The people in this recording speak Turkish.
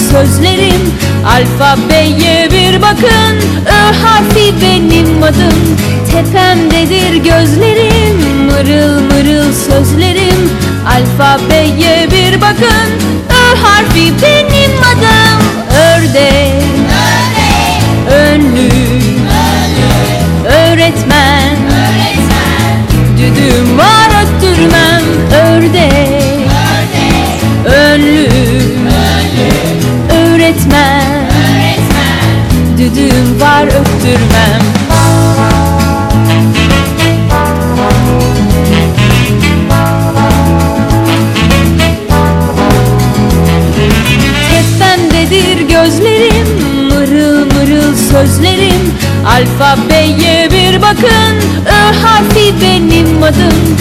sözlerim. Alfabeye bir bakın, Ö harfi benim adım. Tepemdedir gözlerim, mırıl mırıl sözlerim. Alfabeye bir bakın, Ö harfi benim adım. Ördek, önlük, öğretmen, düdüğüm var öttürmem. Ördek, önlük, öğretmen, düdüğüm var öttürmem. Tepemdedir gözlerim, mırıl mırıl sözlerim. Alfabeye bir bakın, Ö harfi benim adım.